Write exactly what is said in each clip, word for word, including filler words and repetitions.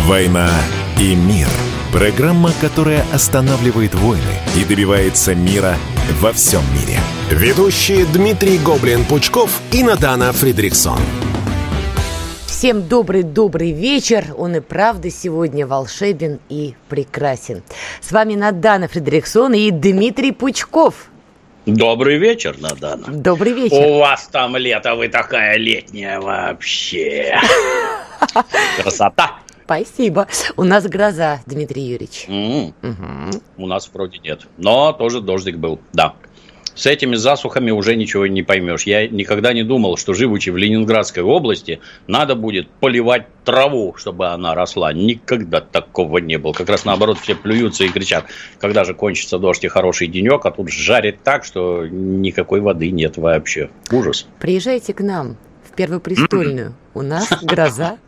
«Война и мир». Программа, которая останавливает войны и добивается мира во всем мире. Ведущие Дмитрий Гоблин-Пучков и Надана Фридриксон. Всем добрый-добрый вечер. Он и правда сегодня волшебен и прекрасен. С вами Надана Фридриксон и Дмитрий Пучков. Добрый вечер, Надана. Добрый вечер. У вас там лето, вы такая летняя вообще. Красота. Спасибо. У нас гроза, Дмитрий Юрьевич. Mm-hmm. Угу. У нас вроде нет. Но тоже дождик был, да. С этими засухами уже ничего не поймешь. Я никогда не думал, что, живучи в Ленинградской области, надо будет поливать траву, чтобы она росла. Никогда такого не было. Как раз наоборот, все плюются и кричат, когда же кончится дождь и хороший денек, а тут жарит так, что никакой воды нет вообще. Ужас. Приезжайте к нам в Первопрестольную. У нас гроза.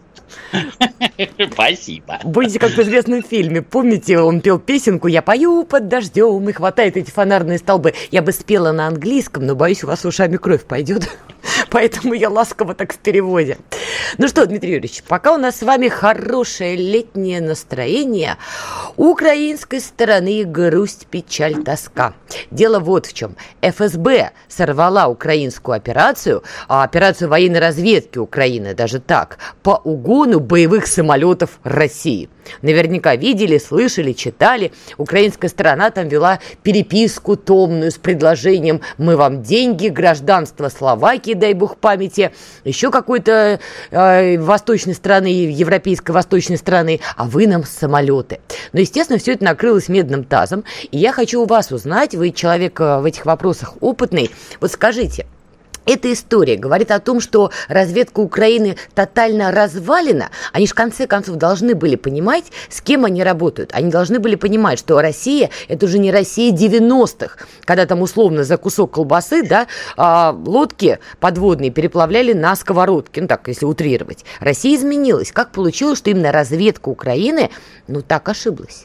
Спасибо. Будете как в известном фильме. Помните, он пел песенку «Я пою под дождем» и хватает эти фонарные столбы. Я бы спела на английском, но, боюсь, у вас ушами кровь пойдет. Поэтому я ласково так в переводе. Ну что, Дмитрий Юрьевич, пока у нас с вами хорошее летнее настроение, у украинской стороны грусть, печаль, тоска. Дело вот в чем. эф эс бэ сорвала украинскую операцию, а операцию военной разведки Украины, даже так, по угону боевых самолетов России. Наверняка видели, слышали, читали. Украинская сторона там вела переписку томную с предложением «Мы вам деньги, гражданство Словакии, дай бог памяти», еще какой-то э, восточной страны, европейской восточной страны, а вы нам самолеты. Но, естественно, все это накрылось медным тазом. И я хочу у вас узнать, вы человек в этих вопросах опытный, вот скажите, эта история говорит о том, что разведка Украины тотально развалена. Они же в конце концов должны были понимать, с кем они работают. Они должны были понимать, что Россия – это уже не Россия девяностых, когда там условно за кусок колбасы, да, лодки подводные переплавляли на сковородке, ну так, если утрировать. Россия изменилась. Как получилось, что именно разведка Украины, ну так ошиблась?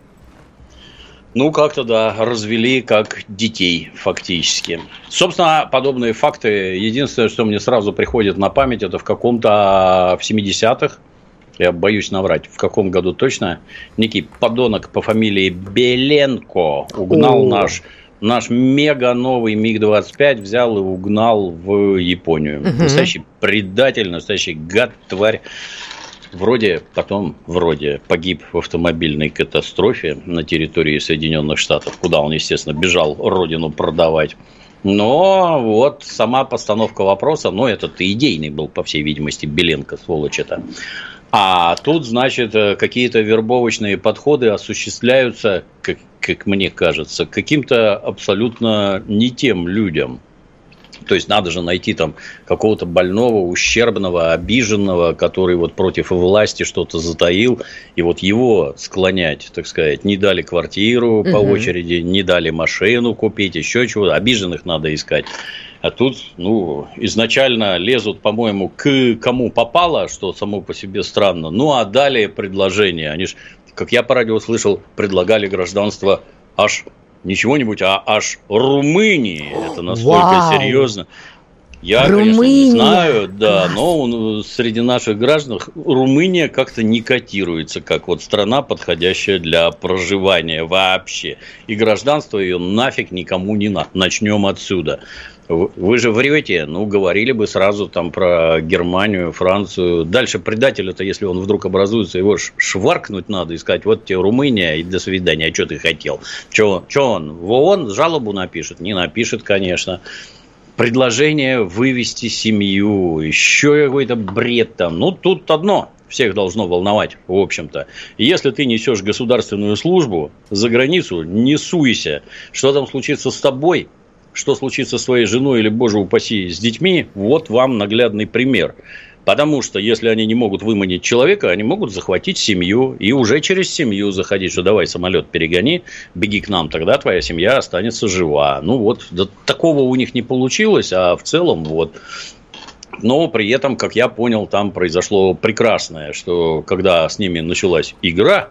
Ну, как-то, да, развели как детей, фактически. Собственно, подобные факты, единственное, что мне сразу приходит на память, это в каком-то в семидесятых, я боюсь наврать, в каком году точно, некий подонок по фамилии Беленко угнал наш, наш мега новый миг двадцать пять, взял и угнал в Японию. Угу. Настоящий предатель, настоящий гад, тварь. Вроде, потом, вроде, погиб в автомобильной катастрофе на территории Соединенных Штатов, куда он, естественно, бежал родину продавать. Но вот сама постановка вопроса, ну, этот-то идейный был, по всей видимости, Беленко, сволочь-то. А тут, значит, какие-то вербовочные подходы осуществляются, как, как мне кажется, каким-то абсолютно не тем людям. То есть, надо же найти там какого-то больного, ущербного, обиженного, который вот против власти что-то затаил, и вот его склонять, так сказать. Не дали квартиру по угу. очереди, не дали машину купить, еще чего-то. Обиженных надо искать. А тут, ну, изначально лезут, по-моему, к кому попало, что само по себе странно. Ну, а далее предложение. Они же, как я по радио слышал, предлагали гражданство аж... Не чего-нибудь, а аж Румынии. Это настолько Вау. серьезно. Я, Румыния. конечно, не знаю, да, Класс. но он, среди наших граждан Румыния как-то не котируется, как вот страна, подходящая для проживания вообще. И гражданство ее нафиг никому не надо. Начнем отсюда. Вы же врете, ну, говорили бы сразу там про Германию, Францию. Дальше предателя-то, если он вдруг образуется, его шваркнуть надо, искать, вот тебе Румыния, и до свидания, а что ты хотел? Что он, в ООН жалобу напишет? Не напишет, конечно. Предложение вывести семью, еще какой-то бред там. Ну, тут одно всех должно волновать, в общем-то. Если ты несешь государственную службу за границу, не суйся. Что там случится с тобой? Что случится с твоей женой или, боже упаси, с детьми, вот вам наглядный пример. Потому что, если они не могут выманить человека, они могут захватить семью и уже через семью заходить, что давай самолет перегони, беги к нам, тогда твоя семья останется жива. Ну, вот до такого у них не получилось, а в целом вот. Но при этом, как я понял, там произошло прекрасное, что когда с ними началась игра,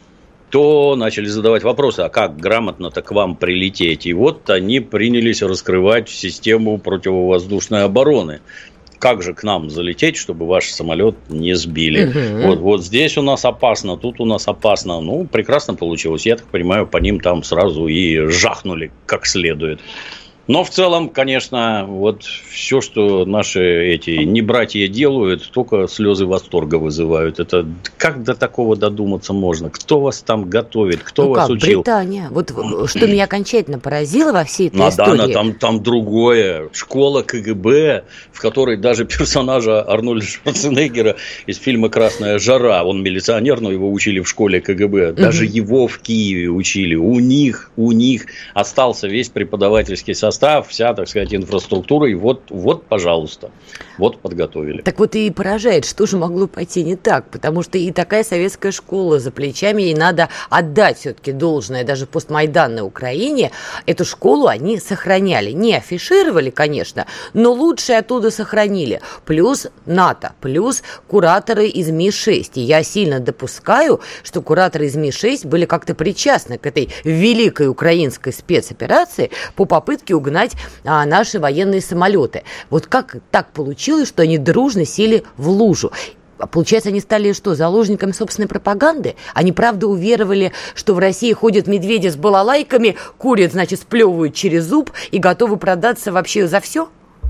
то начали задавать вопросы, а как грамотно-то к вам прилететь? И вот они принялись раскрывать систему противовоздушной обороны. как же к нам залететь, чтобы ваш самолет не сбили. Угу. Вот, вот здесь у нас опасно, тут у нас опасно. Ну, прекрасно получилось. Я так понимаю, по ним там сразу и жахнули как следует. Но в целом, конечно, вот все, что наши эти небратья делают, только слезы восторга вызывают. Это как до такого додуматься можно? Кто вас там готовит? Кто ну вас как, учил? Британия. Вот что меня окончательно поразило во всей этой Надана, истории. там, там другое. Школа КГБ, в которой даже персонажа Арнольда Шварценеггера из фильма «Красная жара», он милиционер, но его учили в школе КГБ. Даже угу. его в Киеве учили. У них, у них остался весь преподавательский состав, вся, так сказать, инфраструктура, и вот, вот, пожалуйста, вот подготовили. Так вот и поражает, что же могло пойти не так, потому что и такая советская школа за плечами, и надо отдать все-таки должное даже в постмайданной Украине, эту школу они сохраняли, не афишировали, конечно, но лучшее оттуда сохранили, плюс НАТО, плюс кураторы из Ми шесть, и я сильно допускаю, что кураторы из Ми шесть были как-то причастны к этой великой украинской спецоперации по попытке угнать а, наши военные самолеты. Вот как так получилось, что они дружно сели в лужу? Получается, они стали что, заложниками собственной пропаганды? Они правда уверовали, что в России ходят медведи с балалайками, курят, значит, сплевывают через зуб и готовы продаться вообще за все?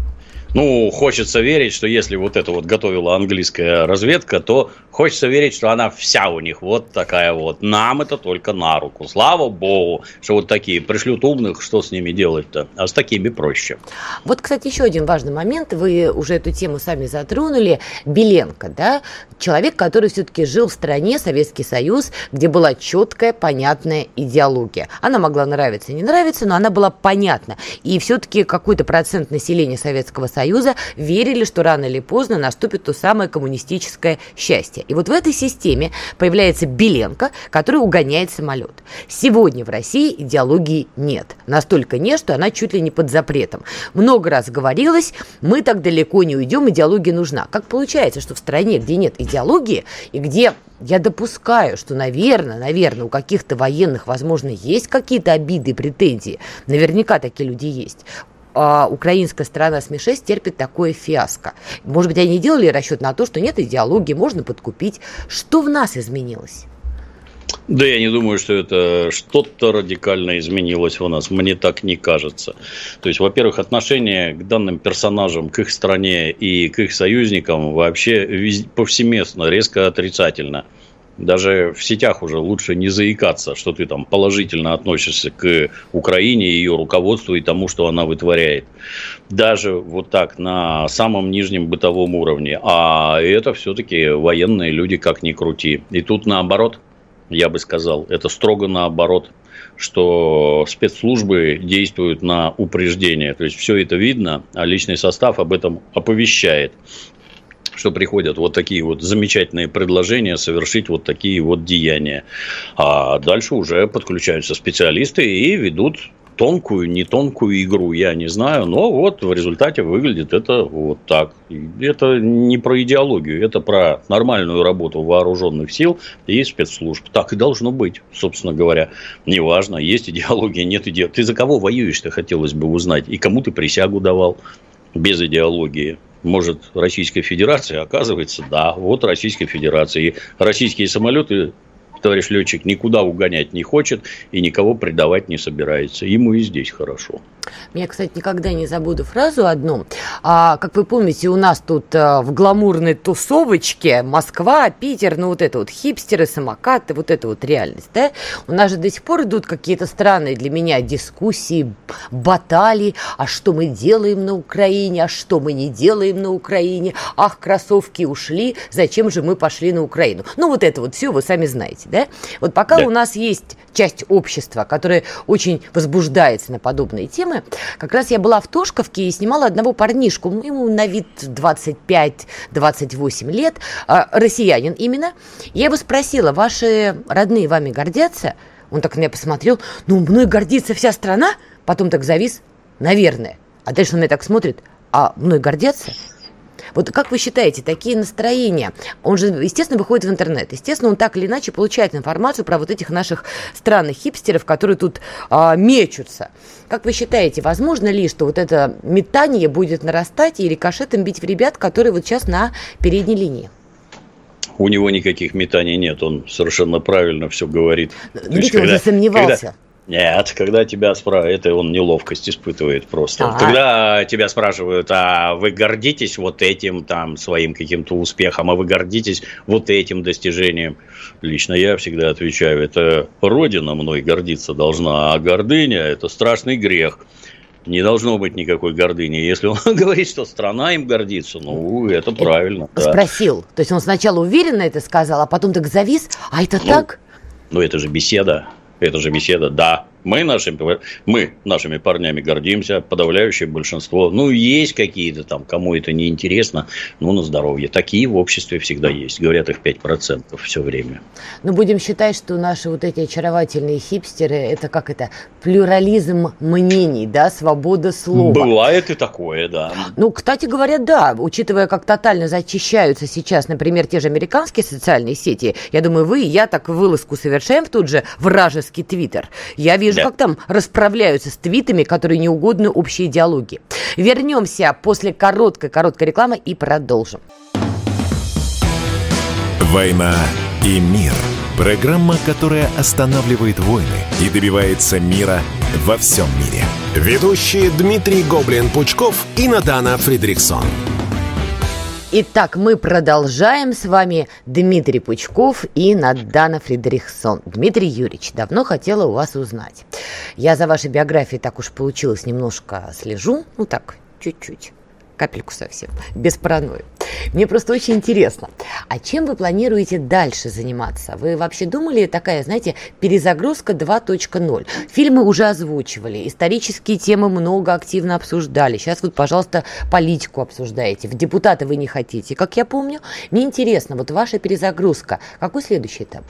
Ну, хочется верить, что если вот это вот готовила английская разведка, то хочется верить, что она вся у них вот такая вот. Нам это только на руку. Слава богу, что вот такие пришлют умных, что с ними делать-то? А с такими проще. Вот, кстати, еще один важный момент. Вы уже эту тему сами затронули. Беленко, да? Человек, который все-таки жил в стране, Советский Союз, где была четкая, понятная идеология. Она могла нравиться и не нравиться, но она была понятна. И все-таки какой-то процент населения Советского Союза Союза верили, что рано или поздно наступит то самое коммунистическое счастье. И вот в этой системе появляется Беленко, который угоняет самолет. Сегодня в России идеологии нет. Настолько нет, что она чуть ли не под запретом. Много раз говорилось, мы так далеко не уйдем, идеология нужна. Как получается, что в стране, где нет идеологии, и где... Я допускаю, что, наверное, наверное, у каких-то военных, возможно, есть какие-то обиды и претензии. Наверняка такие люди есть. А украинская сторона С Ми шесть терпит такое фиаско. Может быть, они делали расчет на то, что нет идеологии, можно подкупить. Что в нас изменилось? Да я не думаю, что это что-то радикально изменилось в нас. Мне так не кажется. То есть, во-первых, отношение к данным персонажам, к их стране и к их союзникам вообще повсеместно резко отрицательно. Даже в сетях уже лучше не заикаться, что ты там положительно относишься к Украине, ее руководству и тому, что она вытворяет. Даже вот так, на самом нижнем бытовом уровне. А это все-таки военные люди, как ни крути. И тут наоборот, я бы сказал, это строго наоборот, что спецслужбы действуют на упреждение. То есть, все это видно, а личный состав об этом оповещает. Что приходят вот такие вот замечательные предложения совершить вот такие вот деяния. А дальше уже подключаются специалисты и ведут тонкую, не тонкую игру, я не знаю. Но вот в результате выглядит это вот так. Это не про идеологию, это про нормальную работу вооруженных сил и спецслужб. Так и должно быть, собственно говоря. Неважно, есть идеология, нет идеологии. Ты за кого воюешь-то, хотелось бы узнать. И кому ты присягу давал без идеологии. Может, Российская Федерация? Оказывается, да, вот Российская Федерация. И российские самолеты, товарищ летчик, никуда угонять не хочет и никого предавать не собирается. Ему и здесь хорошо. Я, кстати, никогда не забуду фразу одну. А, как вы помните, у нас тут а, в гламурной тусовочке Москва, Питер, ну вот это вот хипстеры, самокаты, вот это вот реальность, да? У нас же до сих пор идут какие-то странные для меня дискуссии, баталии, а что мы делаем на Украине, а что мы не делаем на Украине, ах, кроссовки ушли, зачем же мы пошли на Украину? Ну вот это вот все вы сами знаете, да? Вот пока да. У нас есть часть общества, которая очень возбуждается на подобные темы, как раз я была в Тошковке и снимала одного парнишку, ему на вид двадцать пять - двадцать восемь лет, россиянин именно. Я его спросила, ваши родные вами гордятся? Он так на меня посмотрел, ну, мной гордится вся страна, потом так завис, наверное. А дальше он на меня так смотрит, а мной гордятся? Вот как вы считаете, такие настроения, он же, естественно, выходит в интернет, естественно, он так или иначе получает информацию про вот этих наших странных хипстеров, которые тут а, мечутся. Как вы считаете, возможно ли, что вот это метание будет нарастать и рикошетом бить в ребят, которые вот сейчас на передней линии? У него никаких метаний нет, он совершенно правильно все говорит. Видите, он засомневался. Когда... Нет, когда тебя спрашивают, это он неловкость испытывает просто. А-а-а. Когда тебя спрашивают, а вы гордитесь вот этим там своим каким-то успехом, а вы гордитесь вот этим достижением? Лично я всегда отвечаю, это Родина мной гордиться должна, а гордыня – это страшный грех. Не должно быть никакой гордыни. Если он говорит, что страна им гордится, ну, это правильно. Спросил. Да. То есть он сначала уверенно это сказал, а потом так завис, а это ну, так? Ну, это же беседа. Это же беседа, да. Мы нашими, мы нашими парнями гордимся, подавляющее большинство. Ну, есть какие-то там, кому это не интересно, ну, на здоровье. Такие в обществе всегда есть. Говорят, их пять процентов все время. Ну, будем считать, что наши вот эти очаровательные хипстеры, это как это, плюрализм мнений, да, свобода слова. Бывает и такое, да. Ну, кстати говоря, да, учитывая, как тотально зачищаются сейчас, например, те же американские социальные сети, я думаю, вы и я так вылазку совершаем в тот же вражеский твиттер. Я вижу, да. Как там расправляются с твитами, которые не угодны общей идеологии. Вернемся после короткой-короткой рекламы и продолжим. «Война и мир». Программа, которая останавливает войны и добивается мира во всем мире. Ведущие Дмитрий Гоблин-Пучков и Надана Фридрихсон. Итак, мы продолжаем. С вами Дмитрий Пучков и Надана Фридрихсон. Дмитрий Юрьевич, давно хотела у вас узнать. Я за вашей биографией, так уж получилось, немножко слежу. Ну так, чуть-чуть. Капельку совсем. Без паранойи. Мне просто очень интересно. А чем вы планируете дальше заниматься? Вы вообще думали, такая, знаете, перезагрузка два точка ноль? Фильмы уже озвучивали, исторические темы много активно обсуждали. Сейчас вот, пожалуйста, политику обсуждаете. В депутаты вы не хотите, как я помню. Мне интересно, вот ваша перезагрузка. Какой следующий этап?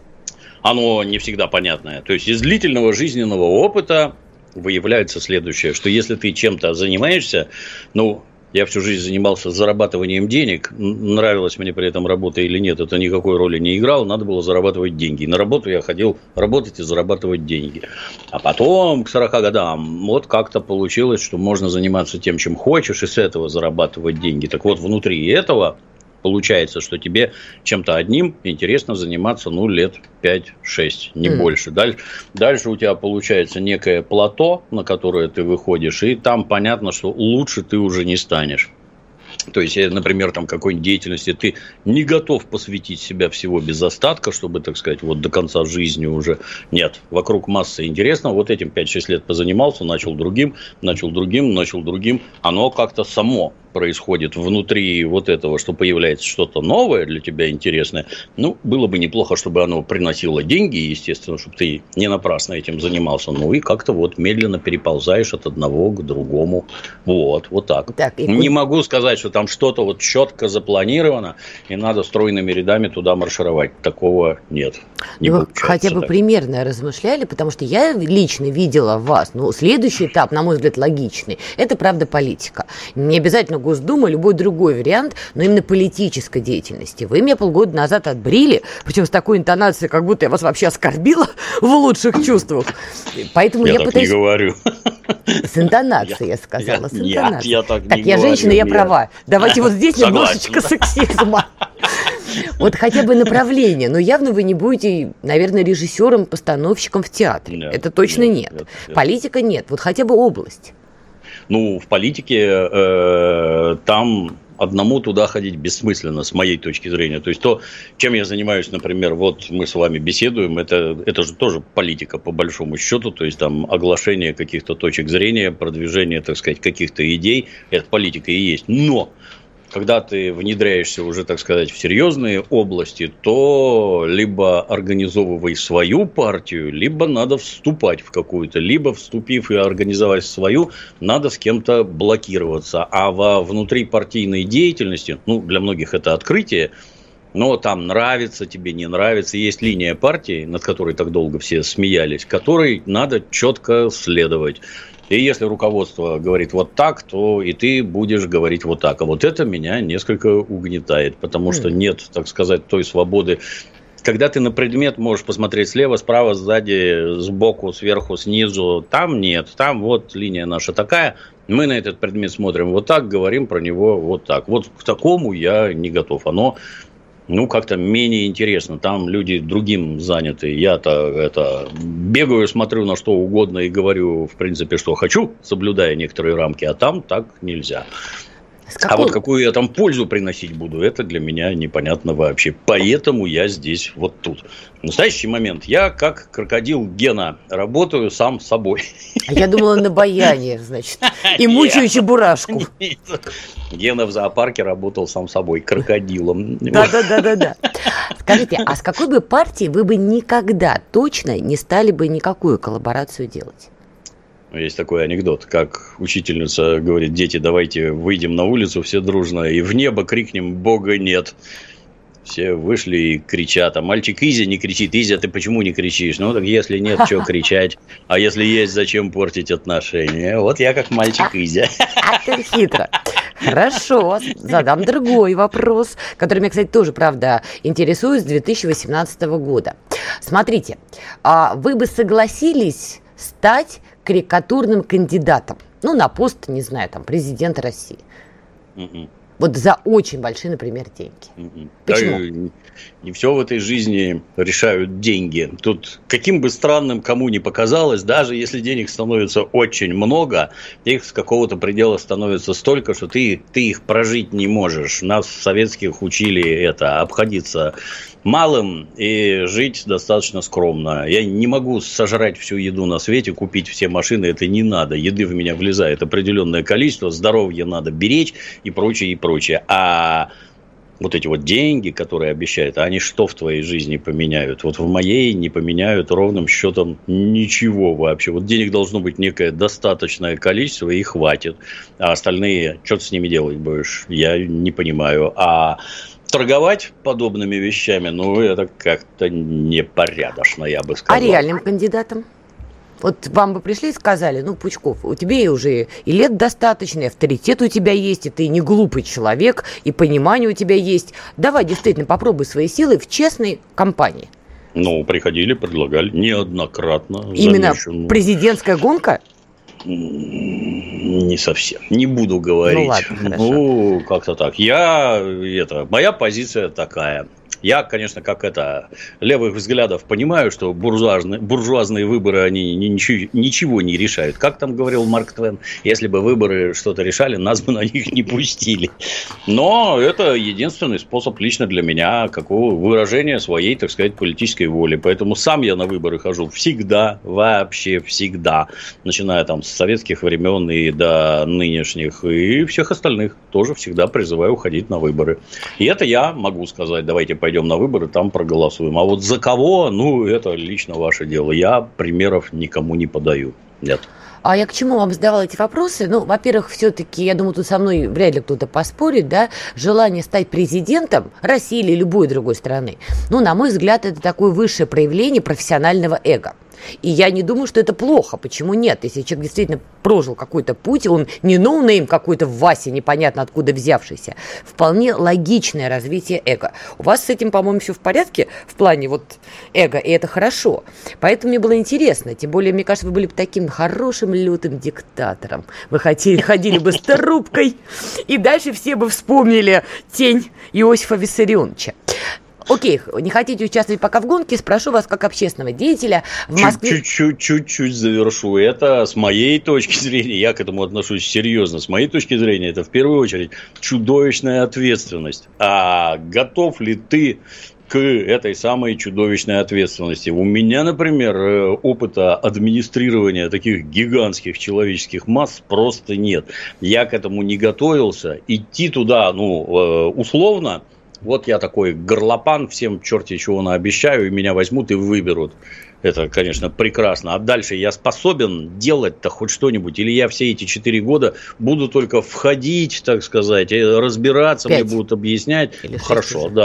Оно не всегда понятное. То есть из длительного жизненного опыта выявляется следующее, что если ты чем-то занимаешься, ну... Я всю жизнь занимался зарабатыванием денег. Нравилась мне при этом работа или нет, это никакой роли не играло. Надо было зарабатывать деньги. И на работу я ходил работать и зарабатывать деньги. А потом, к сорока годам, вот как-то получилось, что можно заниматься тем, чем хочешь, и с этого зарабатывать деньги. Так вот, внутри этого получается, что тебе чем-то одним интересно заниматься, ну, лет пять-шесть, не mm. больше. Дальше, дальше у тебя получается некое плато, на которое ты выходишь, и там понятно, что лучше ты уже не станешь. То есть, например, там какой-нибудь деятельности ты не готов посвятить себя всего без остатка, чтобы, так сказать, вот до конца жизни уже нет. Вокруг масса интересного. Вот этим пять-шесть лет позанимался, начал другим, начал другим, начал другим. Оно как-то само происходит внутри вот этого, что появляется что-то новое для тебя интересное. Ну, было бы неплохо, чтобы оно приносило деньги, естественно, чтобы ты не напрасно этим занимался. Ну, и как-то вот медленно переползаешь от одного к другому. Вот, вот так. так и... Не могу сказать, что там что-то вот четко запланировано, и надо стройными рядами туда маршировать. Такого нет. Не Вы хотя бы так. примерно размышляли, потому что я лично видела вас. Ну, следующий этап, на мой взгляд, логичный. Это, правда, политика. Не обязательно Госдума, любой другой вариант, но именно политической деятельности. Вы меня полгода назад отбрили, причем с такой интонацией, как будто я вас вообще оскорбила в лучших чувствах. Поэтому я, я так пытаюсь... не говорю. С интонацией, я сказала, я, с интонацией. Я, я так так, не я говорю, женщина, я нет. права. Давайте вот здесь немножечко сексизма. Вот хотя бы направление. Но явно вы не будете, наверное, режиссером, постановщиком в театре. Нет, это точно нет. нет. нет, нет. Политика нет. Вот хотя бы область. Ну, в политике э, там одному туда ходить бессмысленно, с моей точки зрения. То есть, то, чем я занимаюсь, например, вот мы с вами беседуем, это, это же тоже политика, по большому счету. То есть, там оглашение каких-то точек зрения, продвижение, так сказать, каких-то идей. Это политика и есть. Но когда ты внедряешься уже, так сказать, в серьезные области, то либо организовывай свою партию, либо надо вступать в какую-то. Либо, вступив и организовать свою, надо с кем-то блокироваться. А во внутрипартийной деятельности, ну, для многих это открытие, но там нравится тебе, не нравится. Есть линия партии, над которой так долго все смеялись, которой надо четко следовать. И если руководство говорит вот так, то и ты будешь говорить вот так. А вот это меня несколько угнетает, потому что нет, так сказать, той свободы. Когда ты на предмет можешь посмотреть слева, справа, сзади, сбоку, сверху, снизу, там нет, там вот линия наша такая, мы на этот предмет смотрим вот так, говорим про него вот так. Вот к такому я не готов. Оно, ну, как-то менее интересно. Там люди другим заняты. Я-то это бегаю, смотрю на что угодно и говорю, в принципе, что хочу, соблюдая некоторые рамки, а там так нельзя. А вот какую я там пользу приносить буду, это для меня непонятно вообще. Поэтому я здесь вот тут. В настоящий момент я, как крокодил Гена, работаю сам собой. А я думала, на баяне, значит, и мучаю чебурашку. Гена в зоопарке работал сам собой, крокодилом. Да-да-да-да-да. Скажите, а с какой бы партией вы бы никогда точно не стали бы никакую коллаборацию делать? Есть такой анекдот, как учительница говорит: дети, давайте выйдем на улицу все дружно и в небо крикнем «Бога нет». Все вышли и кричат, а мальчик Изя не кричит. Изя, ты почему не кричишь? Ну, так если нет, что кричать? А если есть, зачем портить отношения? Вот я как мальчик Изя. А ты хитро. Хорошо, задам другой вопрос, который меня, кстати, тоже, правда, интересует с две тысячи восемнадцатого года. Смотрите, вы бы согласились стать карикатурным кандидатом, ну, на пост, не знаю, там, президента России. Mm-mm. Вот за очень большие, например, деньги. Mm-mm. Почему? Да, не все в этой жизни решают деньги. Тут каким бы странным кому ни показалось, даже если денег становится очень много, их с какого-то предела становится столько, что ты, ты их прожить не можешь. Нас советских учили это, обходиться малым и жить достаточно скромно. Я не могу сожрать всю еду на свете, купить все машины, это не надо. Еды в меня влезает определенное количество, здоровье надо беречь и прочее, и прочее. А вот эти вот деньги, которые обещают, они что в твоей жизни поменяют? Вот в моей не поменяют ровным счетом ничего вообще. Вот денег должно быть некое достаточное количество, и хватит. А остальные, что ты с ними делать будешь? Я не понимаю. А торговать подобными вещами, ну, это как-то непорядочно, я бы сказал. А реальным кандидатам? Вот вам бы пришли и сказали: ну, Пучков, у тебя уже и лет достаточно, и авторитет у тебя есть, и ты не глупый человек, и понимание у тебя есть. Давай действительно попробуй свои силы в честной компании. Ну, приходили, предлагали неоднократно. Именно замечу. Президентская гонка? Не совсем. Не буду говорить. Ну, ладно, хорошо. Ну, как-то так. Я, это, моя позиция такая. Я, конечно, как это, левых взглядов понимаю, что буржуазные, буржуазные выборы, они ничего, ничего не решают. Как там говорил Марк Твен, если бы выборы что-то решали, нас бы на них не пустили. Но это единственный способ лично для меня какого выражения своей, так сказать, политической воли. Поэтому сам я на выборы хожу всегда, вообще всегда. Начиная там с советских времен и до нынешних. И всех остальных тоже всегда призываю ходить на выборы. И это я могу сказать: давайте пойдем на выборы, там проголосуем. А вот за кого, ну, это лично ваше дело. Я примеров никому не подаю. Нет. А я к чему вам задавала эти вопросы? Ну, во-первых, все-таки, я думаю, тут со мной вряд ли кто-то поспорит, да, желание стать президентом России или любой другой страны, ну, на мой взгляд, это такое высшее проявление профессионального эго. И я не думаю, что это плохо. Почему нет? Если человек действительно прожил какой-то путь, он не ноунейм какой-то в Васе, непонятно откуда взявшийся. Вполне логичное развитие эго. У вас с этим, по-моему, все в порядке в плане вот эго, и это хорошо. Поэтому мне было интересно. Тем более, мне кажется, вы были бы таким хорошим лютым диктатором. Вы ходили, ходили бы с трубкой, и дальше все бы вспомнили тень Иосифа Виссарионовича. Окей, не хотите участвовать пока в гонке, спрошу вас как общественного деятеля в Москве. Чуть-чуть, чуть-чуть завершу. Это с моей точки зрения, я к этому отношусь серьезно, с моей точки зрения, это в первую очередь чудовищная ответственность. А готов ли ты к этой самой чудовищной ответственности? У меня, например, опыта администрирования таких гигантских человеческих масс просто нет. Я к этому не готовился. Идти туда, ну, условно, вот я такой горлопан, всем черти чего наобещаю, и меня возьмут и выберут. Это, конечно, прекрасно. А дальше я способен делать-то хоть что-нибудь? Или я все эти четыре года буду только входить, так сказать, разбираться, Пять. Мне будут объяснять. Или Хорошо, да.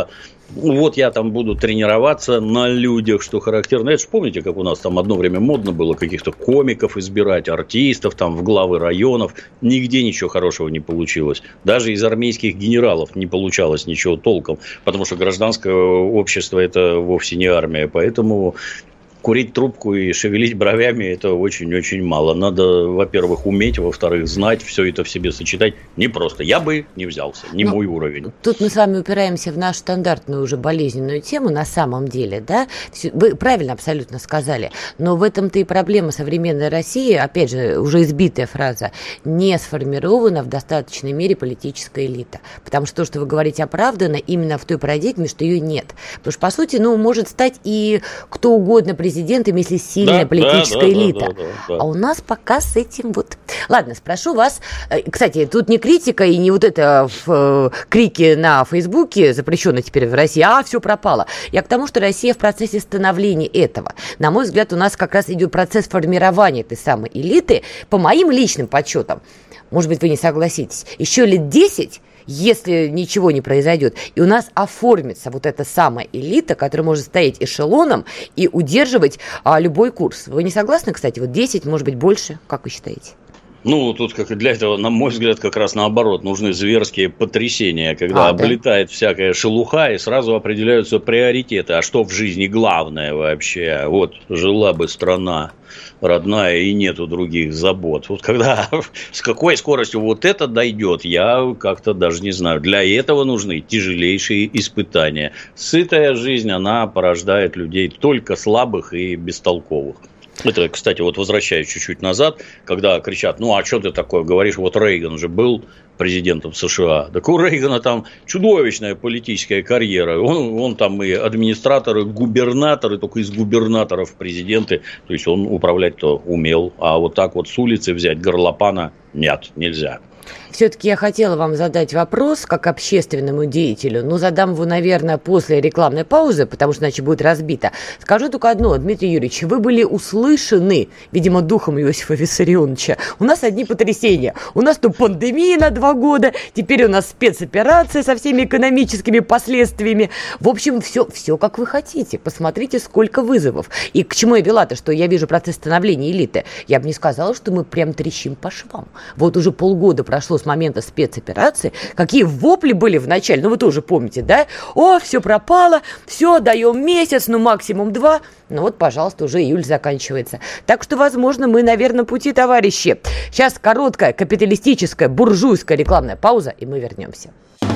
Вот я там буду тренироваться на людях, что характерно. Это же помните, как у нас там одно время модно было каких-то комиков избирать, артистов там в главы районов. Нигде ничего хорошего не получилось. Даже из армейских генералов не получалось ничего толком. Потому что гражданское общество – это вовсе не армия. Поэтому курить трубку и шевелить бровями – это очень-очень мало. Надо, во-первых, уметь, во-вторых, знать, все это в себе сочетать. Не просто. Я бы не взялся, не ну, мой уровень. Тут мы с вами упираемся в нашу стандартную уже болезненную тему на самом деле, да? Вы правильно абсолютно сказали. Но в этом-то и проблема современной России, опять же, уже избитая фраза, не сформирована в достаточной мере политическая элита. Потому что то, что вы говорите, оправдано именно в той парадигме, что ее нет. Потому что, по сути, ну, может стать и кто угодно президентом, президентом, если сильная да, политическая да, элита. Да, да, да, да. А у нас пока с этим вот... Ладно, спрошу вас. Кстати, тут не критика и не вот это в, крики на Фейсбуке, запрещено теперь в России, а все пропало. Я к тому, что Россия в процессе становления этого. На мой взгляд, у нас как раз идет процесс формирования этой самой элиты. По моим личным подсчетам, может быть, вы не согласитесь, еще лет десять... если ничего не произойдет, и у нас оформится вот эта самая элита, которая может стоять эшелоном и удерживать а, любой курс. Вы не согласны, кстати? Вот десять, может быть, больше? Как вы считаете? Ну, тут как для этого, на мой взгляд, как раз наоборот, нужны зверские потрясения, когда а, облетает да? всякая шелуха, и сразу определяются приоритеты. А что в жизни главное вообще? Вот, жила бы страна родная, и нету других забот. Вот когда, с какой скоростью вот это дойдет, я как-то даже не знаю. Для этого нужны тяжелейшие испытания. Сытая жизнь, она порождает людей только слабых и бестолковых. Это, кстати, вот возвращаясь чуть-чуть назад, когда кричат, ну, а что ты такое говоришь, вот Рейган же был президентом США. Так у Рейгана там чудовищная политическая карьера. Он, он там и администратор, и губернатор, и только из губернаторов президенты. То есть, он управлять-то умел. А вот так вот с улицы взять горлопана нет, нельзя. Все-таки я хотела вам задать вопрос как общественному деятелю, но задам его, наверное, после рекламной паузы, потому что иначе будет разбито. Скажу только одно, Дмитрий Юрьевич, вы были услышаны, видимо, духом Иосифа Виссарионовича. У нас одни потрясения. У нас тут пандемия на два года, теперь у нас спецоперация со всеми экономическими последствиями. В общем, все, все как вы хотите. Посмотрите, сколько вызовов. И к чему я вела-то, что я вижу процесс становления элиты. Я бы не сказала, что мы прям трещим по швам. Вот уже полгода прошло с момента спецоперации, какие вопли были в начале, ну вы тоже помните, да? О, все пропало, все, даем месяц, ну максимум два. Ну вот, пожалуйста, уже июль заканчивается. Так что, возможно, мы на верном пути, товарищи. Сейчас короткая капиталистическая буржуйская рекламная пауза, и мы вернемся.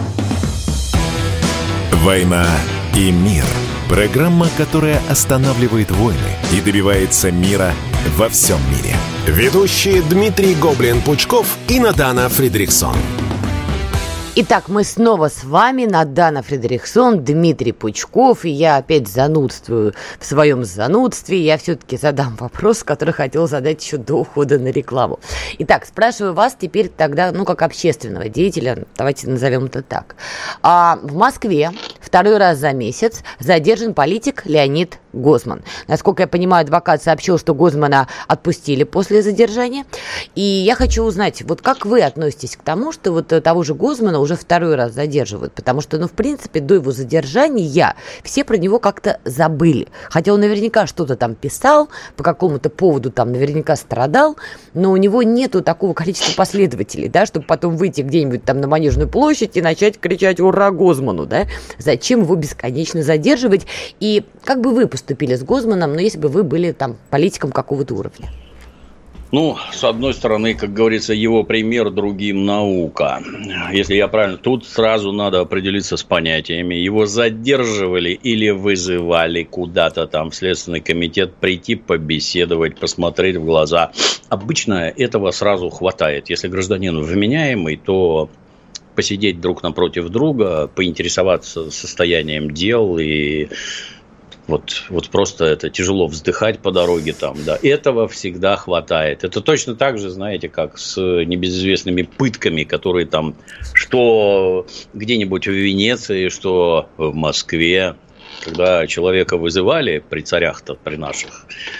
«Война и мир». Программа, которая останавливает войны и добивается мира во всем мире. Ведущие Дмитрий Гоблин-Пучков и Надана Фридрихсон. Итак, мы снова с вами, Надана Фридрихсон, Дмитрий Пучков, и я опять занудствую в своем занудстве. Я все-таки задам вопрос, который хотел задать еще до ухода на рекламу. Итак, спрашиваю вас теперь тогда, ну, как общественного деятеля, давайте назовем это так. А в Москве второй раз за месяц задержан политик Леонид Гозман. Насколько я понимаю, адвокат сообщил, что Гозмана отпустили после задержания. И я хочу узнать, вот как вы относитесь к тому, что вот того же Гозмана уже второй раз задерживают? Потому что, ну, в принципе, до его задержания все про него как-то забыли. Хотя он наверняка что-то там писал, по какому-то поводу там наверняка страдал, но у него нету такого количества последователей, да, чтобы потом выйти где-нибудь там на Манежную площадь и начать кричать «Ура Гозману!», да? Зачем его бесконечно задерживать? И как бы вы поступили с Гозманом, но если бы вы были там политиком какого-то уровня? Ну, с одной стороны, как говорится, его пример, другим наука. Если я правильно, тут сразу надо определиться с понятиями. Его задерживали или вызывали куда-то там в Следственный комитет прийти, побеседовать, посмотреть в глаза. Обычно этого сразу хватает. Если гражданин вменяемый, то посидеть друг напротив друга, поинтересоваться состоянием дел и... Вот, вот просто это тяжело вздыхать по дороге там, да. Этого всегда хватает. Это точно так же, знаете, как с небезызвестными пытками, которые там, что где-нибудь в Венеции, что в Москве, когда человека вызывали при царях-то, при наших,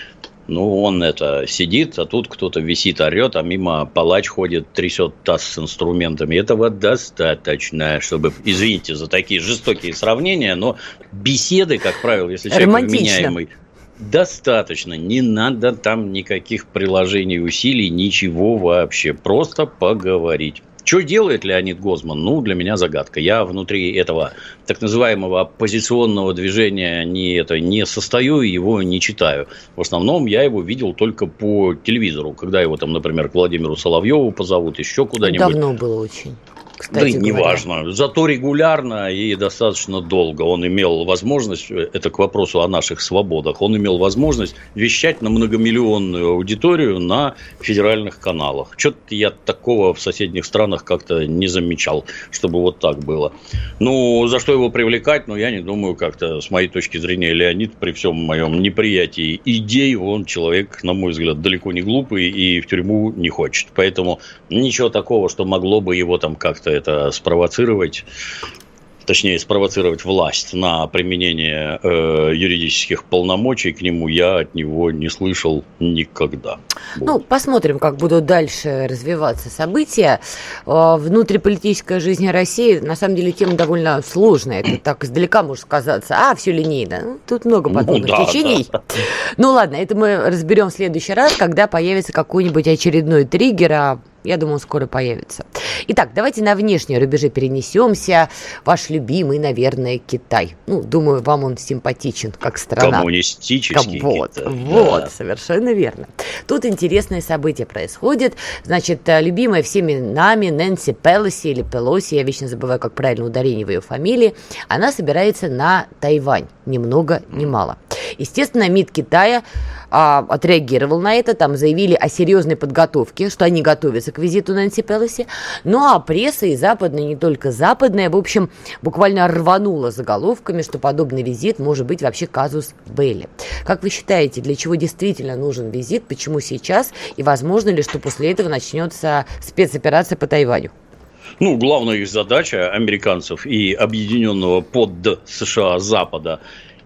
Ну, он это сидит, а тут кто-то висит, орет, а мимо палач ходит, трясет таз с инструментами. Этого достаточно, чтобы, извините за такие жестокие сравнения, но беседы, как правило, если человек вменяемый, достаточно. Не надо там никаких приложений усилий, ничего вообще. Просто поговорить. Что делает Леонид Гозман? Ну, для меня загадка. Я внутри этого так называемого оппозиционного движения не, это, не состою, его не читаю. В основном я его видел только по телевизору, когда его там, например, к Владимиру Соловьеву позовут, еще куда-нибудь. Давно было очень. Кстати, да, неважно. Зато регулярно и достаточно долго он имел возможность, это к вопросу о наших свободах, он имел возможность вещать на многомиллионную аудиторию на федеральных каналах. Что-то я такого в соседних странах как-то не замечал, чтобы вот так было. Ну, за что его привлекать, ну, я не думаю, как-то, с моей точки зрения, Леонид, при всем моем неприятии идей, он человек, на мой взгляд, далеко не глупый и в тюрьму не хочет. Поэтому ничего такого, что могло бы его там как-то это спровоцировать, точнее, спровоцировать власть на применение э, юридических полномочий к нему, я от него не слышал никогда. Ну, посмотрим, как будут дальше развиваться события. Внутриполитическая жизнь России, на самом деле, тема довольно сложная. Это так издалека может казаться, а, все линейно. Ну, тут много подобных ну, да, течений. Да. Ну, ладно, это мы разберем в следующий раз, когда появится какой-нибудь очередной триггер, а я думаю, он скоро появится. Итак, давайте на внешние рубежи перенесемся. Ваш любимый, наверное, Китай. Ну, думаю, вам он симпатичен, как страна. Коммунистический вот, Китай. Вот, да. Совершенно верно. Тут интересное событие происходит. Значит, любимая всеми нами Нэнси Пелоси или Пелоси, я вечно забываю, как правильно ударение в ее фамилии, она собирается на Тайвань. Ни много, ни мало. Естественно, МИД Китая а, отреагировал на это, там заявили о серьезной подготовке, что они готовятся к визиту Нэнси Пелоси. Ну а пресса и западная, не только западная, в общем, буквально рванула заголовками, что подобный визит может быть вообще казус белли. Как вы считаете, для чего действительно нужен визит, почему сейчас, и возможно ли, что после этого начнется спецоперация по Тайваню? Ну, главная их задача, американцев и объединенного под США Запада,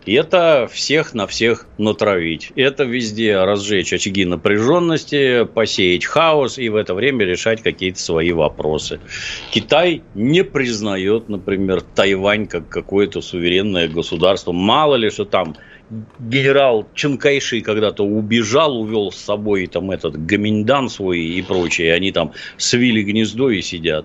это всех на всех натравить. Это везде разжечь очаги напряженности, посеять хаос и в это время решать какие-то свои вопросы. Китай не признает, например, Тайвань как какое-то суверенное государство. Мало ли, что там генерал Чан Кайши когда-то убежал, увел с собой там этот гоминьдан свой и прочее. Они там свили гнездо и сидят.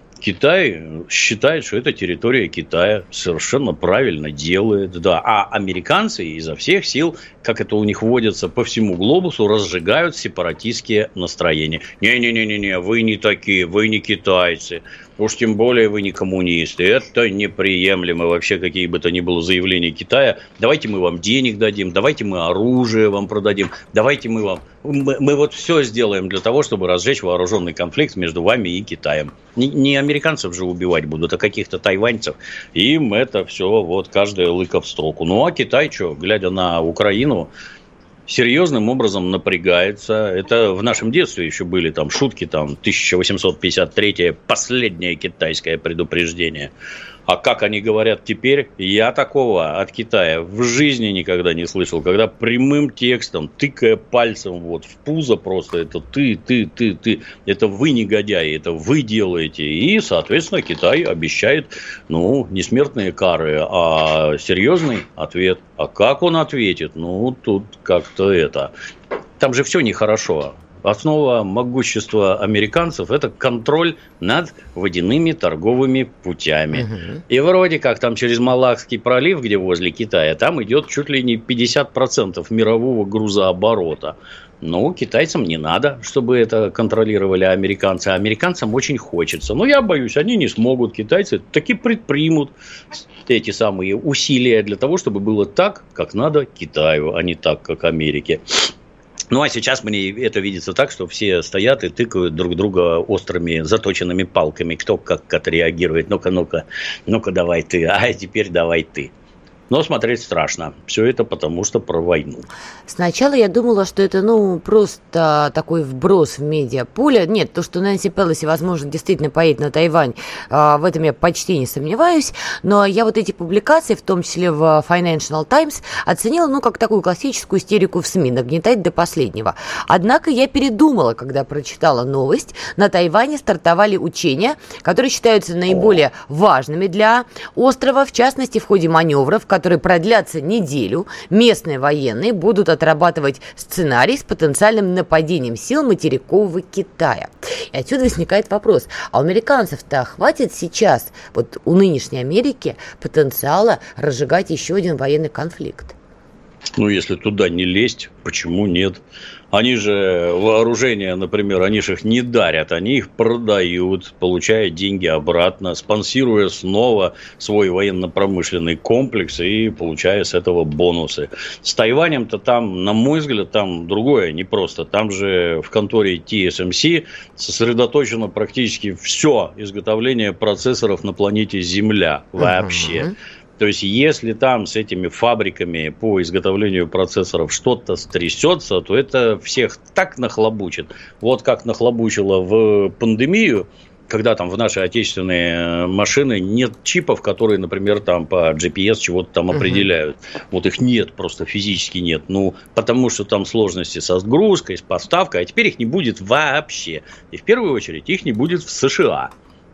Китай считает, что это территория Китая, совершенно правильно делает, да. А американцы изо всех сил, как это у них водится по всему глобусу, разжигают сепаратистские настроения. Не-не-не-не, вы не такие, вы не китайцы. Уж тем более вы не коммунисты. Это неприемлемо. Вообще, какие бы то ни было заявления Китая. Давайте мы вам денег дадим, давайте мы оружие вам продадим, давайте мы вам... Мы, мы вот все сделаем для того, чтобы разжечь вооруженный конфликт между вами и Китаем. Не, не американцев же убивать будут, а каких-то тайваньцев. Им это все, вот, каждая лыка в строку. Ну, а Китай, что, глядя на Украину, серьезным образом напрягается. Это в нашем детстве еще были там шутки, там тысяча восемьсот пятьдесят третье последнее китайское предупреждение. А как они говорят теперь, я такого от Китая в жизни никогда не слышал. Когда прямым текстом, тыкая пальцем вот в пузо просто, это ты, ты, ты, ты, это вы негодяи, это вы делаете. И, соответственно, Китай обещает, ну, не смертные кары, а серьезный ответ. А как он ответит? Ну, тут как-то это... Там же все нехорошо. Основа могущества американцев – это контроль над водяными торговыми путями. Угу. И вроде как там через Малакский пролив, где возле Китая, там идет чуть ли не пятьдесят процентов мирового грузооборота. Но китайцам не надо, чтобы это контролировали американцы. А американцам очень хочется. Но я боюсь, они не смогут. Китайцы таки предпримут эти самые усилия для того, чтобы было так, как надо Китаю, а не так, как Америке. Ну, а сейчас мне это видится так, что все стоят и тыкают друг друга острыми заточенными палками. Кто как отреагирует. Ну-ка, ну-ка, ну-ка, давай ты. А теперь давай ты. Но смотреть страшно. Все это потому, что про войну. Сначала я думала, что это, ну, просто такой вброс в медиаполе. Нет, то, что Нэнси Пелоси, возможно, действительно поедет на Тайвань, в этом я почти не сомневаюсь. Но я вот эти публикации, в том числе в Financial Times, оценила, ну, как такую классическую истерику в СМИ, нагнетать до последнего. Однако я передумала, когда прочитала новость. На Тайване стартовали учения, которые считаются наиболее важными для острова, в частности, в ходе маневров, которые продлятся неделю, местные военные будут отрабатывать сценарий с потенциальным нападением сил материкового Китая. И отсюда возникает вопрос, а у американцев-то хватит сейчас, вот у нынешней Америки, потенциала разжигать еще один военный конфликт? Ну, если туда не лезть, почему нет? Они же вооружения, например, они же их не дарят, они их продают, получая деньги обратно, спонсируя снова свой военно-промышленный комплекс и получая с этого бонусы. С Тайванем-то там, на мой взгляд, там другое не просто. Там же в конторе ти эс эм си сосредоточено практически все изготовление процессоров на планете Земля вообще. Uh-huh. То есть, если там с этими фабриками по изготовлению процессоров что-то стрясется, то это всех так нахлобучит. Вот как нахлобучило в пандемию, когда там в наши отечественные машины нет чипов, которые, например, там по джи пи эс чего-то там uh-huh. определяют. Вот их нет, просто физически нет. Ну, потому что там сложности со сгрузкой, с поставкой, а теперь их не будет вообще. И в первую очередь их не будет в США.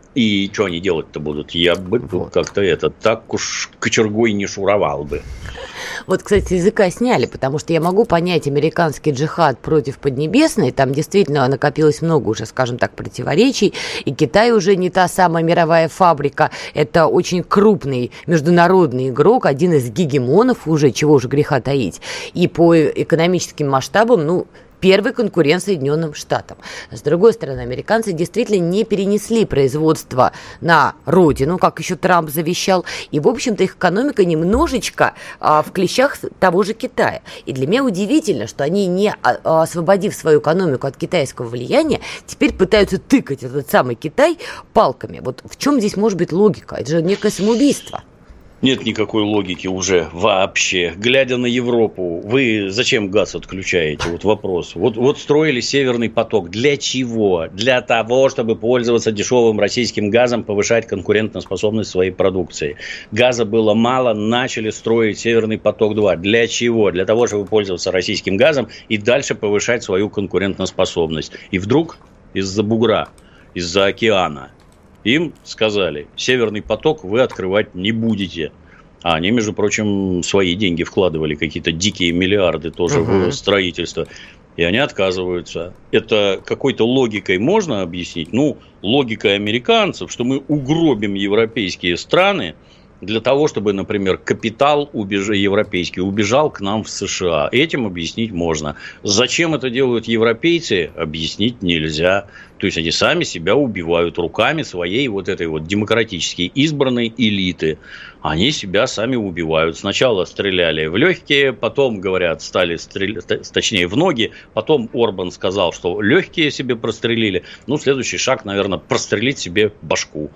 И что они делать-то будут? Я бы вот. как-то это так уж кочергой не шуровал бы. Вот, кстати, с языка сняли, потому что я могу понять американский джихад против Поднебесной. Там действительно накопилось много уже, скажем так, противоречий. И Китай уже не та самая мировая фабрика. Это очень крупный международный игрок, один из гегемонов уже, чего уже греха таить. И по экономическим масштабам, ну... первый конкурент Соединенным Штатам. С другой стороны, американцы действительно не перенесли производство на родину, как еще Трамп завещал, и, в общем-то, их экономика немножечко а, в клещах того же Китая. И для меня удивительно, что они, не а, освободив свою экономику от китайского влияния, теперь пытаются тыкать этот самый Китай палками. Вот в чем здесь может быть логика? Это же некое самоубийство. Нет никакой логики уже вообще. Глядя на Европу, вы зачем газ отключаете? Вот вопрос. Вот, вот строили Северный поток. Для чего? Для того, чтобы пользоваться дешевым российским газом, повышать конкурентоспособность своей продукции. Газа было мало, начали строить Северный поток-два. Для чего? Для того, чтобы пользоваться российским газом и дальше повышать свою конкурентоспособность. И вдруг из-за бугра, из-за океана им сказали, Северный поток вы открывать не будете. А они, между прочим, свои деньги вкладывали, какие-то дикие миллиарды тоже uh-huh. в строительство. И они отказываются. Это какой-то логикой можно объяснить? Ну, логикой американцев, что мы угробим европейские страны для того, чтобы, например, капитал убеж... европейский убежал к нам в США. Этим объяснить можно. Зачем это делают европейцы, объяснить нельзя. То есть, они сами себя убивают руками своей вот этой вот демократически избранной элиты. Они себя сами убивают. Сначала стреляли в легкие, потом, говорят, стали стрелять, точнее, в ноги. Потом Орбан сказал, что легкие себе прострелили. Ну, следующий шаг, наверное, прострелить себе башку.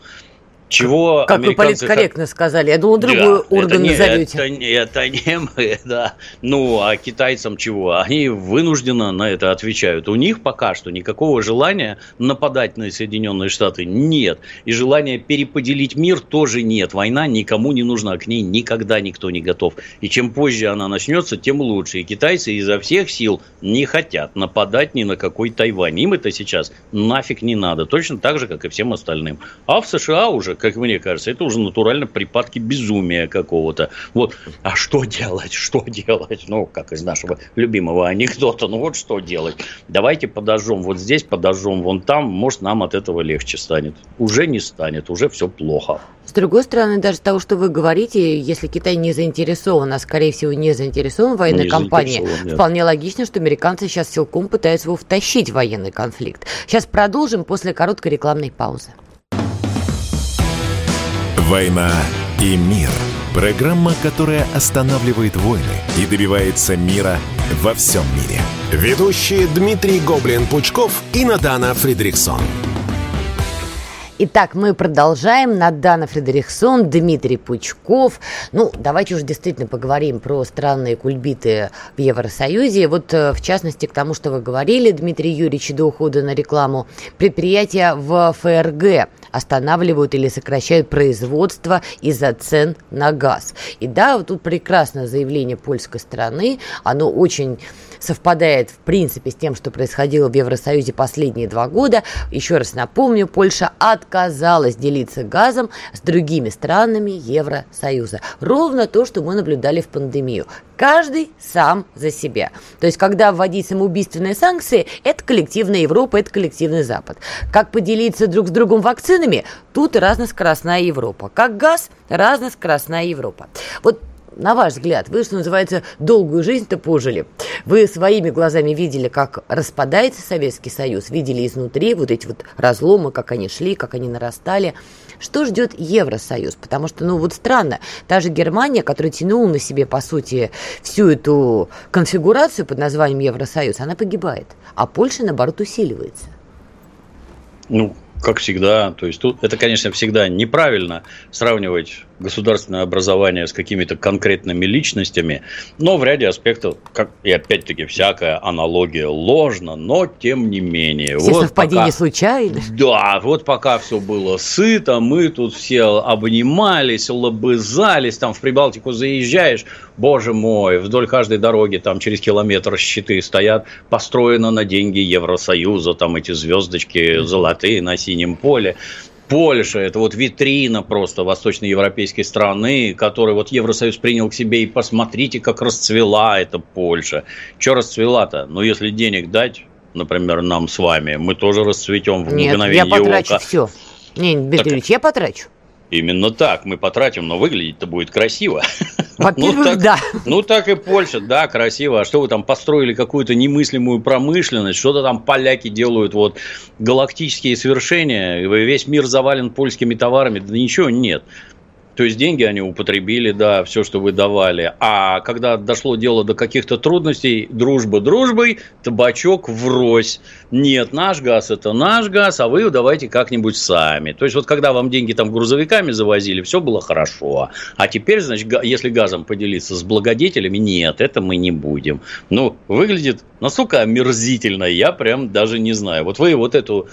Чего как вы политкорректно сказали, я думал, другой да, орган назовете. Это, это не мы, да. Ну, а китайцам чего? Они вынужденно на это отвечают. У них пока что никакого желания нападать на Соединенные Штаты нет. И желания переподелить мир тоже нет. Война никому не нужна, к ней никогда никто не готов. И чем позже она начнется, тем лучше. И китайцы изо всех сил не хотят нападать ни на какой Тайвань. Им это сейчас нафиг не надо. Точно так же, как и всем остальным. А в США уже, как мне кажется, это уже натурально припадки безумия какого-то. Вот, а что делать? Что делать? Ну, как из нашего любимого анекдота. Ну, вот что делать? Давайте подожжем вот здесь, подожжем вон там. Может, нам от этого легче станет. Уже не станет, уже все плохо. С другой стороны, даже того, что вы говорите, если Китай не заинтересован, а, скорее всего, не заинтересован в военной кампании, вполне логично, что американцы сейчас силком пытаются его втащить в военный конфликт. Сейчас продолжим после короткой рекламной паузы. «Война и мир» – программа, которая останавливает войны и добивается мира во всем мире. Ведущие Дмитрий Гоблин-Пучков и Надана Фридриксон. Итак, мы продолжаем. Надана Фридрихсон, Дмитрий Пучков. Ну, давайте уже действительно поговорим про странные кульбиты в Евросоюзе. Вот, в частности, к тому, что вы говорили, Дмитрий Юрьевич, до ухода на рекламу, предприятия в ФРГ останавливают или сокращают производство из-за цен на газ. И да, вот тут прекрасное заявление польской стороны. Оно очень совпадает, в принципе, с тем, что происходило в Евросоюзе последние два года. Еще раз напомню, Польша отказалась делиться газом с другими странами Евросоюза. Ровно то, что мы наблюдали в пандемию. Каждый сам за себя. То есть, когда вводить самоубийственные санкции, это коллективная Европа, это коллективный Запад. Как поделиться друг с другом вакцинами, тут разноскоростная Европа. Как газ, разноскоростная Европа. Вот, на ваш взгляд, вы, что называется, долгую жизнь-то пожили. Вы своими глазами видели, как распадается Советский Союз, видели изнутри вот эти вот разломы, как они шли, как они нарастали. Что ждет Евросоюз? Потому что, ну вот странно, та же Германия, которая тянула на себе, по сути, всю эту конфигурацию под названием Евросоюз, она погибает, а Польша, наоборот, усиливается. Ну, как всегда, то есть тут это, конечно, всегда неправильно сравнивать государственное образование с какими-то конкретными личностями, но в ряде аспектов, как и опять-таки всякая аналогия ложна, но тем не менее. Все вот совпадения пока, случайны. Да, вот пока все было сыто, мы тут все обнимались, лобызались, там в Прибалтику заезжаешь, боже мой, вдоль каждой дороги там через километр щиты стоят, построено на деньги Евросоюза, там эти звездочки золотые на синем поле. Польша – это вот витрина просто восточноевропейской страны, которую вот Евросоюз принял к себе, и посмотрите, как расцвела эта Польша. Что расцвела-то? Ну, если денег дать, например, нам с вами, мы тоже расцветем в Нет, мгновение я потрачу ока. все. Не, Дмитрий Ильич, я потрачу. Именно так, мы потратим, но выглядеть-то будет красиво. Во-первых, ну, так, да. Ну, так и Польша, да, красиво. А что вы там построили какую-то немыслимую промышленность, что-то там поляки делают, вот, галактические свершения, весь мир завален польскими товарами, да ничего нет. То есть, деньги они употребили, да, все, что вы давали. А когда дошло дело до каких-то трудностей, дружба дружбой, табачок врозь. Нет, наш газ – это наш газ, а вы давайте как-нибудь сами. То есть, вот когда вам деньги там грузовиками завозили, все было хорошо. А теперь, значит, если газом поделиться с благодетелями, нет, это мы не будем. Ну, выглядит настолько омерзительно, я прям даже не знаю. Вот вы вот эту...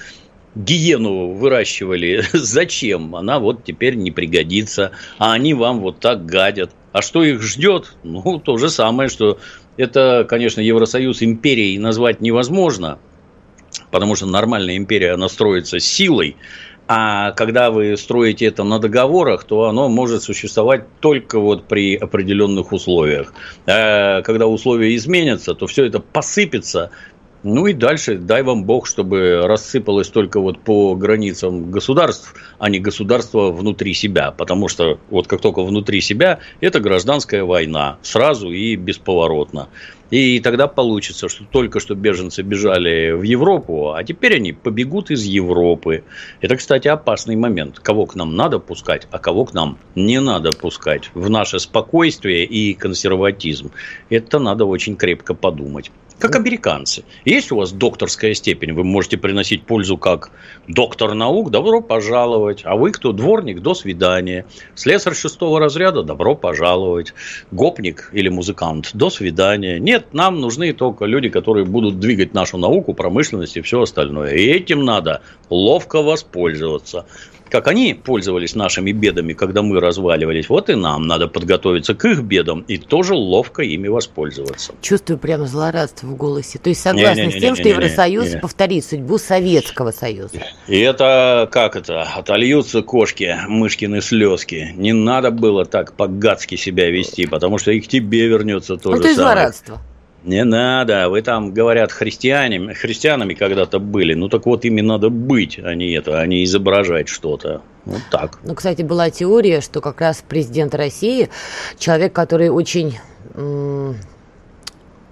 гиену выращивали, зачем? Она вот теперь не пригодится, а они вам вот так гадят. А что их ждет? Ну, то же самое, что это, конечно, Евросоюз империей назвать невозможно, потому что нормальная империя, она строится силой, а когда вы строите это на договорах, то оно может существовать только вот при определенных условиях. А когда условия изменятся, то все это посыпется. Ну и дальше, дай вам бог, чтобы рассыпалось только вот по границам государств, а не государство внутри себя. Потому что вот как только внутри себя, это гражданская война. Сразу и бесповоротно. И тогда получится, что только что беженцы бежали в Европу, а теперь они побегут из Европы. Это, кстати, опасный момент. Кого к нам надо пускать, а кого к нам не надо пускать. В наше спокойствие и консерватизм. Это надо очень крепко подумать. Как американцы. Есть у вас докторская степень, вы можете приносить пользу как доктор наук, добро пожаловать. А вы кто? Дворник, до свидания. Слесарь шестого разряда, добро пожаловать. Гопник или музыкант, до свидания. Нет, нам нужны только люди, которые будут двигать нашу науку, промышленность и все остальное. И этим надо ловко воспользоваться. Как они пользовались нашими бедами, когда мы разваливались, вот и нам надо подготовиться к их бедам и тоже ловко ими воспользоваться. Чувствую прямо злорадство в голосе. То есть согласны с тем, что Евросоюз повторит судьбу Советского Союза. И это, как это, отольются кошки, мышкины слезки. Не надо было так по-гадски себя вести, потому что и к тебе вернется то же самое. Это злорадство. Не надо, вы там, говорят, христианами, христианами когда-то были. Ну, так вот, ими надо быть, а не это, а не изображать что-то. Вот так. Ну, кстати, была теория, что как раз президент России, человек, который очень м-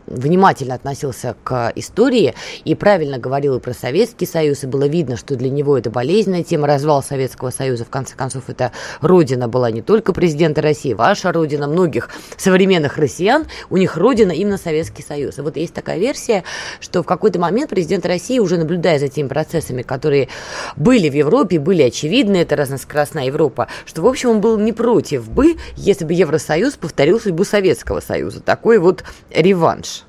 внимательно относился к истории и правильно говорил и про Советский Союз, и было видно, что для него это болезненная тема, развал Советского Союза. В конце концов, это родина была не только президента России, ваша родина, многих современных россиян, у них родина именно Советский Союз. И вот есть такая версия, что в какой-то момент президент России, уже наблюдая за теми процессами, которые были в Европе, были очевидны, это разноскоростная Европа, что, в общем, он был не против бы, если бы Евросоюз повторил судьбу Советского Союза. Такой вот реванш.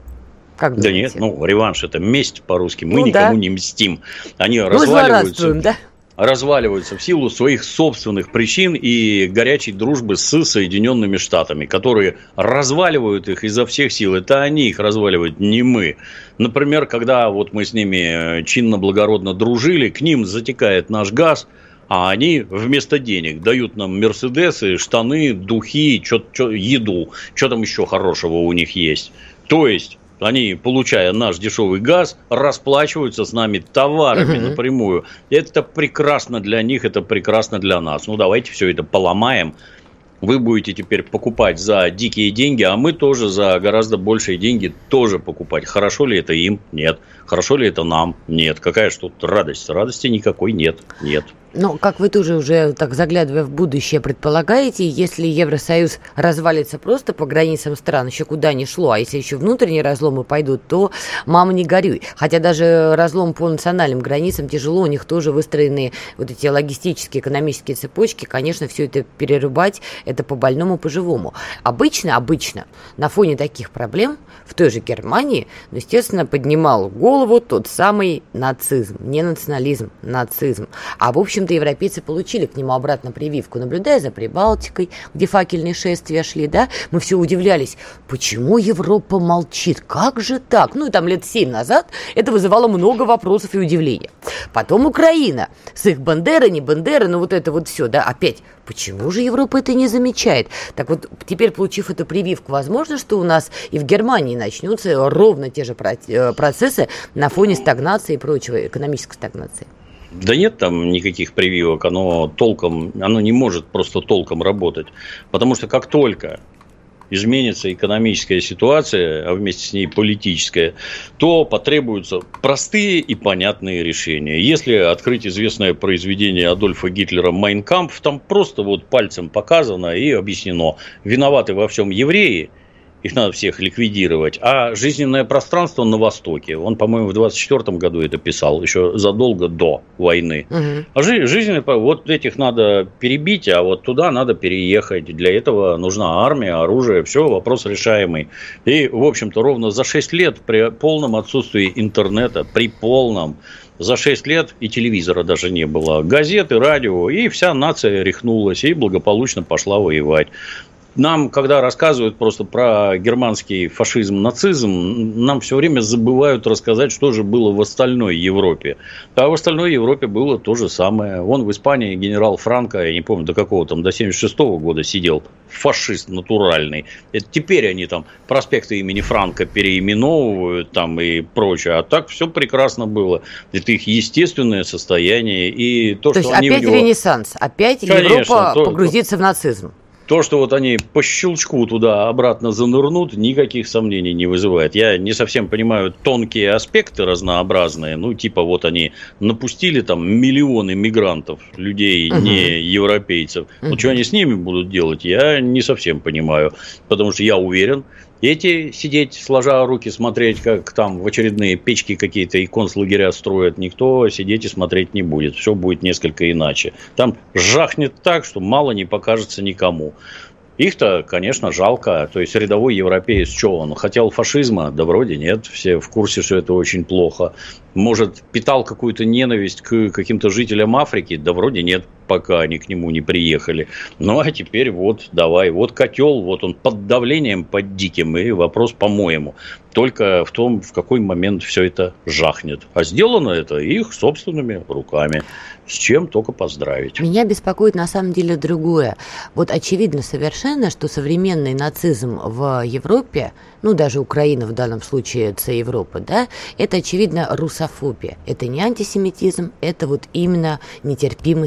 Как да нет, ну, реванш – это месть по-русски. Мы ну, никому да. не мстим. Они Мы разваливаются, да? разваливаются в силу своих собственных причин и горячей дружбы с Соединенными Штатами, которые разваливают их изо всех сил. Это они их разваливают, не мы. Например, когда вот мы с ними чинно-благородно дружили, к ним затекает наш газ, а они вместо денег дают нам мерседесы, штаны, духи, чё, чё, еду. Что там еще хорошего у них есть? То есть они, получая наш дешевый газ, расплачиваются с нами товарами uh-huh. напрямую. Это прекрасно для них, это прекрасно для нас. Ну, давайте все это поломаем. Вы будете теперь покупать за дикие деньги, а мы тоже за гораздо большие деньги тоже покупать. Хорошо ли это им? Нет. Хорошо ли это нам? Нет. Какая же тут радость? Радости никакой нет. Нет. Ну, как вы тоже уже, так заглядывая в будущее, предполагаете, если Евросоюз развалится просто по границам стран, еще куда ни шло, а если еще внутренние разломы пойдут, то мама не горюй. Хотя даже разлом по национальным границам тяжело, у них тоже выстроены вот эти логистические, экономические цепочки, конечно, все это перерубать, это по-больному, по-живому. Обычно, обычно, на фоне таких проблем в той же Германии, ну, естественно, поднимал голову тот самый нацизм, не национализм, нацизм. А в общем-то европейцы получили к нему обратно прививку, наблюдая за Прибалтикой, где факельные шествия шли, да, мы все удивлялись, почему Европа молчит, как же так? Ну, и там лет семь назад это вызывало много вопросов и удивления. Потом Украина, с их Бандера, не Бандера, ну, вот это вот все, да, опять, почему же Европа это не замечает? Так вот, теперь, получив эту прививку, возможно, что у нас и в Германии начнутся ровно те же процессы на фоне стагнации и прочего, экономической стагнации. Да нет там никаких прививок, оно толком, оно не может просто толком работать. Потому что как только изменится экономическая ситуация, а вместе с ней политическая, то потребуются простые и понятные решения. Если открыть известное произведение Адольфа Гитлера «Майн кампф», там просто вот пальцем показано и объяснено, виноваты во всем евреи, их надо всех ликвидировать, а жизненное пространство на Востоке, он, по-моему, в двадцать четвёртом году это писал, еще задолго до войны, угу. а жи- жизненное, вот этих надо перебить, а вот туда надо переехать, для этого нужна армия, оружие, все, вопрос решаемый. И, в общем-то, ровно за шесть лет при полном отсутствии интернета, при полном, за шесть лет и телевизора даже не было, газеты, радио, и вся нация рехнулась и благополучно пошла воевать. Нам, когда рассказывают просто про германский фашизм, нацизм, нам все время забывают рассказать, что же было в остальной Европе. А в остальной Европе было то же самое. Вон в Испании генерал Франко, я не помню, до какого там, до семьдесят шестого года сидел, фашист натуральный. Это теперь они там проспекты имени Франко переименовывают там и прочее. А так все прекрасно было. Это их естественное состояние. И то, то что есть они опять в него... ренессанс, опять Конечно, Европа то, погрузится то... в нацизм. То, что вот они по щелчку туда обратно занырнут, никаких сомнений не вызывает. Я не совсем понимаю тонкие аспекты разнообразные. Ну, типа вот они напустили там миллионы мигрантов, людей uh-huh. не европейцев. Uh-huh. Ну, что они с ними будут делать, я не совсем понимаю. Потому что я уверен, эти сидеть, сложа руки, смотреть, как там в очередные печки какие-то и концлагеря строят, никто сидеть и смотреть не будет. Все будет несколько иначе. Там жахнет так, что мало не покажется никому. Их-то, конечно, жалко. То есть, рядовой европеец, что он? Хотел фашизма? Да вроде нет. Все в курсе, что это очень плохо. Может, питал какую-то ненависть к каким-то жителям Африки? Да вроде нет, пока они к нему не приехали. Ну, а теперь вот, давай. Вот котел, вот он под давлением, под диким. И вопрос, по-моему, только в том, в какой момент все это жахнет. А сделано это их собственными руками. С чем только поздравить. Меня беспокоит на самом деле другое. Вот очевидно совершенно, что современный нацизм в Европе, ну даже Украина в данном случае это Европа, да, это очевидно русофобия. Это не антисемитизм, это вот именно нетерпимость к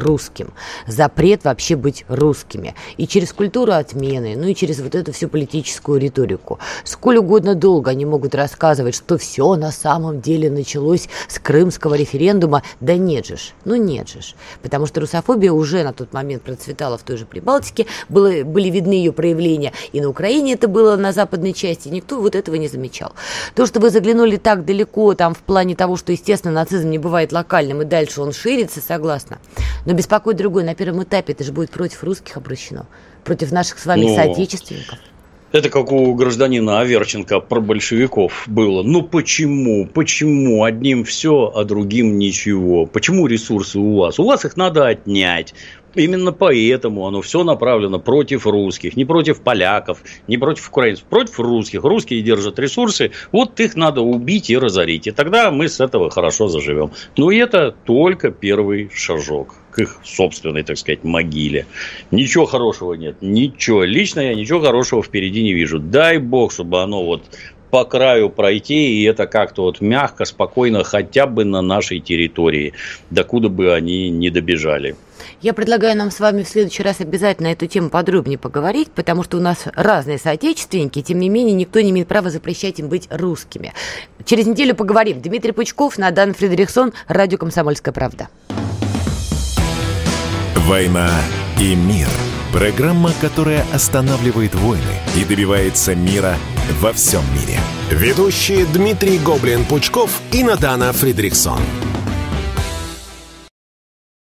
русским. Запрет вообще быть русскими. И через культуру отмены, ну и через вот эту всю политическую риторику. Сколь угодно долго они могут рассказывать, что все на самом деле началось с крымского референдума. Да нет же ж, ну нет же ж. Потому что русофобия уже на тот момент процветала в той же Прибалтике, было, были видны ее проявления. И на Украине это было, на западной части. Никто вот этого не замечал. То, что вы заглянули так далеко, там, в плане того, что, естественно, нацизм не бывает локальным, и дальше он ширится, согласна. Но беспокоит другой. На первом этапе это же будет против русских обращено. Против наших с вами Но... соотечественников. Это как у гражданина Аверченко про большевиков было. Ну почему? Почему одним все, а другим ничего? Почему ресурсы у вас? У вас их надо отнять. Именно поэтому оно все направлено против русских, не против поляков, не против украинцев, против русских. Русские держат ресурсы, вот их надо убить и разорить. И тогда мы с этого хорошо заживем. Но это только первый шажок к их собственной, так сказать, могиле. Ничего хорошего нет, ничего. Лично я ничего хорошего впереди не вижу. Дай бог, чтобы оно вот по краю пройти, и это как-то вот мягко, спокойно, хотя бы на нашей территории, докуда бы они не добежали. Я предлагаю нам с вами в следующий раз обязательно эту тему подробнее поговорить, потому что у нас разные соотечественники, тем не менее никто не имеет права запрещать им быть русскими. Через неделю поговорим. Дмитрий Пучков, Надана Фридрихсон, радио «Комсомольская правда». «Война и мир». Программа, которая останавливает войны и добивается мира во всем мире. Ведущие Дмитрий Гоблин-Пучков и Надана Фридрихсон.